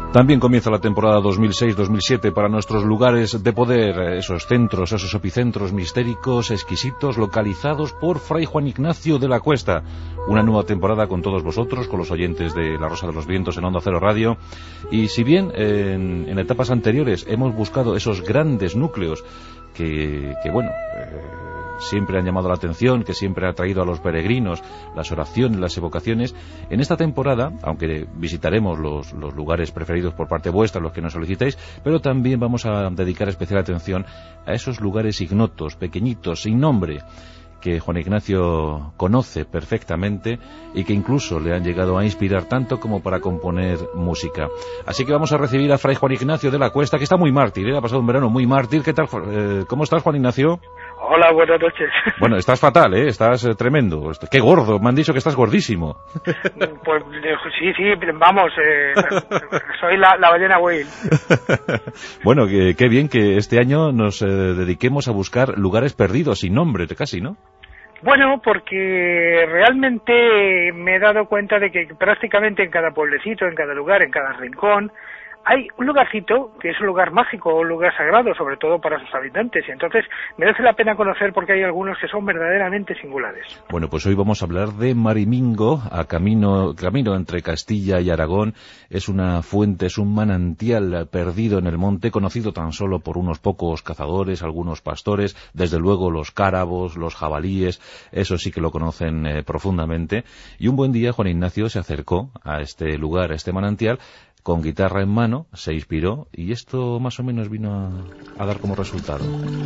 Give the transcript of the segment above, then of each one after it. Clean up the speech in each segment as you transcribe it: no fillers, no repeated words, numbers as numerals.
También comienza la temporada 2006-2007 para nuestros lugares de poder, esos centros, esos epicentros mistéricos, exquisitos, localizados por Fray Juan Ignacio de la Cuesta. Una nueva temporada con todos vosotros, con los oyentes de La Rosa de los Vientos en Onda Cero Radio. Y si bien en etapas anteriores hemos buscado esos grandes núcleos que siempre han llamado la atención, que siempre han atraído a los peregrinos, las oraciones, las evocaciones. En esta temporada, aunque visitaremos los lugares preferidos por parte vuestra, los que nos solicitáis, pero también vamos a dedicar especial atención a esos lugares ignotos, pequeñitos, sin nombre, que Juan Ignacio conoce perfectamente y que incluso le han llegado a inspirar tanto como para componer música. Así que vamos a recibir a Fray Juan Ignacio de la Cuesta, que está muy mártir, ha pasado un verano muy mártir. ¿Qué tal? ¿Cómo estás, Juan Ignacio? Hola, buenas noches. Bueno, estás fatal, estás tremendo. Qué gordo, me han dicho que estás gordísimo. Pues sí, vamos, soy la ballena whale. Bueno, qué bien que este año nos dediquemos a buscar lugares perdidos, sin nombre casi, ¿no? Bueno, porque realmente me he dado cuenta de que prácticamente en cada pueblecito, en cada lugar, en cada rincón, hay un lugarcito que es un lugar mágico, un lugar sagrado, sobre todo para sus habitantes, y entonces merece la pena conocer porque hay algunos que son verdaderamente singulares. Bueno, pues hoy vamos a hablar de Marimingo, a camino entre Castilla y Aragón. Es una fuente, es un manantial perdido en el monte, conocido tan solo por unos pocos cazadores, algunos pastores, desde luego los cárabos, los jabalíes, eso sí que lo conocen profundamente. Y un buen día Juan Ignacio se acercó a este lugar, a este manantial, con guitarra en mano, se inspiró y esto más o menos vino a dar como resultado.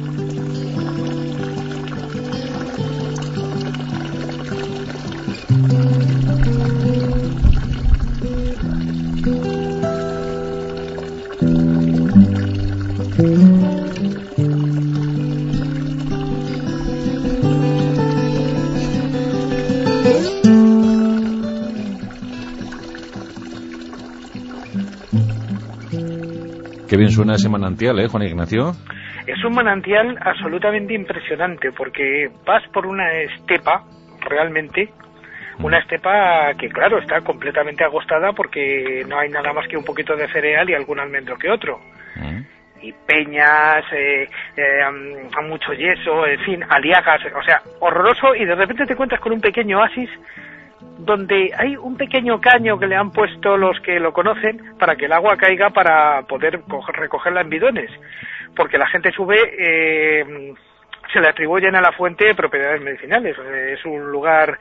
Qué bien suena ese manantial, Juan Ignacio. Es un manantial absolutamente impresionante porque vas por una estepa, realmente, una estepa que, claro, está completamente agostada porque no hay nada más que un poquito de cereal y algún almendro que otro. Y peñas, mucho yeso, en fin, aliagas, o sea, horroroso, y de repente te encuentras con un pequeño oasis donde hay un pequeño caño que le han puesto los que lo conocen para que el agua caiga para poder recogerla en bidones, porque la gente sube, se le atribuyen a la fuente propiedades medicinales. Es un lugar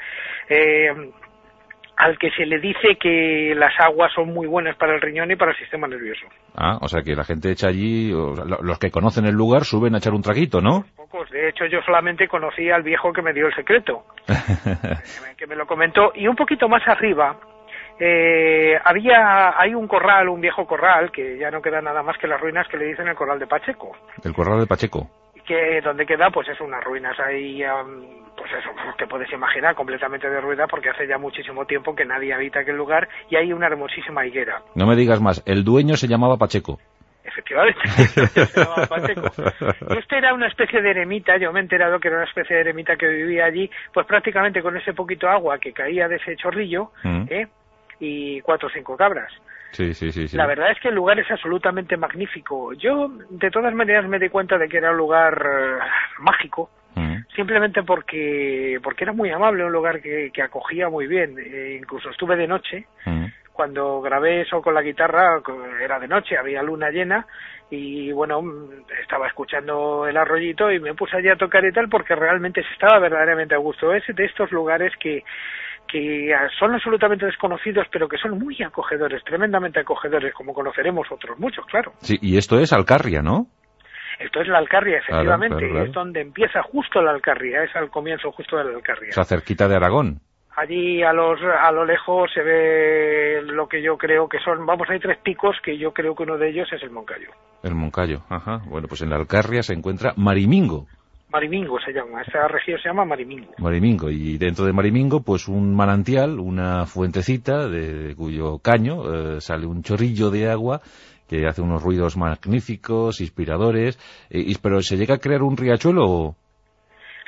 al que se le dice que las aguas son muy buenas para el riñón y para el sistema nervioso. O sea que la gente echa allí, los que conocen el lugar suben a echar un traguito, ¿no? Pocos, de hecho yo solamente conocí al viejo que me dio el secreto, que me lo comentó, y un poquito más arriba hay un corral, un viejo corral, que ya no queda nada más que las ruinas, que le dicen el corral de Pacheco. ¿El corral de Pacheco? Que donde queda, pues es unas ruinas ahí, pues eso, te puedes imaginar, completamente derruida, porque hace ya muchísimo tiempo que nadie habita aquel lugar, y hay una hermosísima higuera. No me digas más, el dueño se llamaba Pacheco. Efectivamente, se llamaba Pacheco. Este era una especie de eremita, yo me he enterado que era una especie de eremita que vivía allí, pues prácticamente con ese poquito agua que caía de ese chorrillo, y 4 o 5 cabras. Sí. La verdad es que el lugar es absolutamente magnífico. Yo, de todas maneras, me di cuenta de que era un lugar mágico, simplemente porque era muy amable, un lugar que acogía muy bien. Incluso estuve de noche, cuando grabé eso con la guitarra, era de noche, había luna llena, y bueno, estaba escuchando el arroyito y me puse allí a tocar y tal, porque realmente se estaba verdaderamente a gusto. Es de estos lugares que son absolutamente desconocidos, pero que son muy acogedores, tremendamente acogedores, como conoceremos otros muchos, claro. Sí, y esto es Alcarria, ¿no? Esto es la Alcarria, efectivamente, claro. Es donde empieza justo la Alcarria, es al comienzo justo de la Alcarria. O sea, cerquita de Aragón. Allí a lo lejos se ve lo que yo creo que son, hay 3 picos, que yo creo que uno de ellos es el Moncayo. El Moncayo, ajá. Bueno, pues en la Alcarria se encuentra Marimingo. Marimingo se llama, esta región se llama Marimingo. Marimingo, y dentro de Marimingo, pues un manantial, una fuentecita de cuyo caño sale un chorrillo de agua que hace unos ruidos magníficos, inspiradores, pero ¿se llega a crear un riachuelo?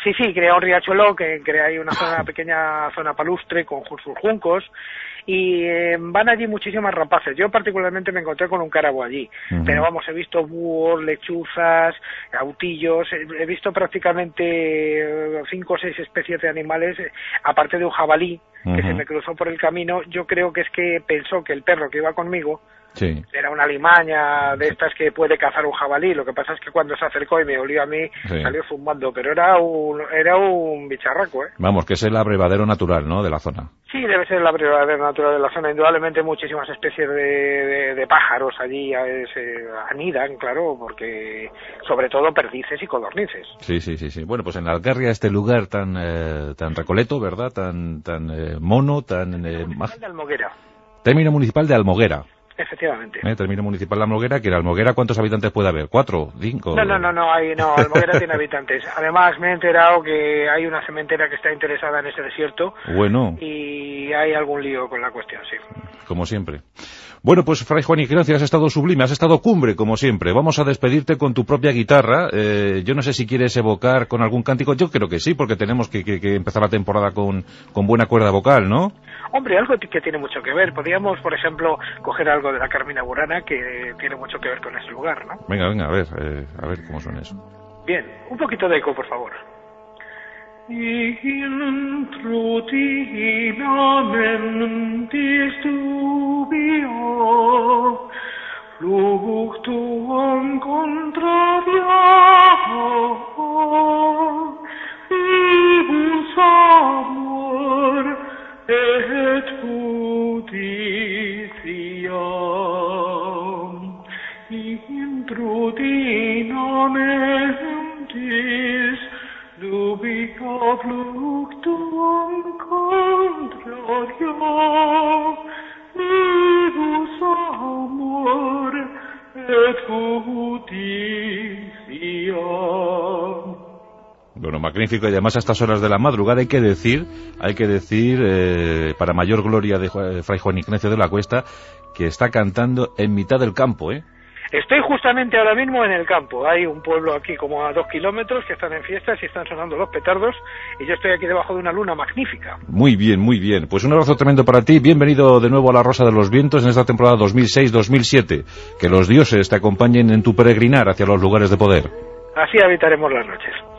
Sí, crea un riachuelo que crea ahí una pequeña zona palustre con sus juncos y van allí muchísimas rapaces. Yo particularmente me encontré con un carabo allí, pero vamos, he visto búhos, lechuzas, autillos, he visto prácticamente 5 o 6 especies de animales, aparte de un jabalí que se me cruzó por el camino. Yo creo que es que pensó que el perro que iba conmigo era una limaña de estas que puede cazar un jabalí. Lo que pasa es que cuando se acercó y me olió a mí, salió zumbando, pero era un bicharraco, Vamos, que es el abrevadero natural, ¿no?, de la zona. Sí, debe ser el abrevadero natural de la zona. Indudablemente muchísimas especies de pájaros allí anidan, claro, porque sobre todo perdices y codornices. Sí. Bueno, pues en la Alcarria, este lugar tan recoleto, ¿verdad?, tan mono, tan... Municipal de Almoguera. Término municipal de Almoguera. Efectivamente. Término municipal de Almoguera, que en Almoguera, ¿cuántos habitantes puede haber? ¿4? ¿5? No, Almoguera tiene habitantes. Además, me he enterado que hay una cementera que está interesada en ese desierto. Bueno. Y hay algún lío con la cuestión, sí. Como siempre. Bueno, pues Fray Juan Ignacio, has estado sublime, has estado cumbre, como siempre. Vamos a despedirte con tu propia guitarra. Yo no sé si quieres evocar con algún cántico. Yo creo que sí, porque tenemos que empezar la temporada con buena cuerda vocal, ¿no? Hombre, algo que tiene mucho que ver. Podríamos, por ejemplo, coger algo de la Carmina Burana que tiene mucho que ver con ese lugar, ¿no? Venga, a ver cómo suena eso. Bien, un poquito de eco, por favor. Intrutina mentis dubio fluctuam contraria vivus amor et pudiciam intrutina mentis dubio fluctuam contraria vivus amor et pudiciam. Bueno, magnífico, y además a estas horas de la madrugada hay que decir, para mayor gloria de Fray Juan Ignacio de la Cuesta, que está cantando en mitad del campo, ¿eh? Estoy justamente ahora mismo en el campo. Hay un pueblo aquí como a 2 kilómetros que están en fiestas y están sonando los petardos y yo estoy aquí debajo de una luna magnífica. Muy bien. Pues un abrazo tremendo para ti. Bienvenido de nuevo a la Rosa de los Vientos en esta temporada 2006-2007. Que los dioses te acompañen en tu peregrinar hacia los lugares de poder. Así habitaremos las noches.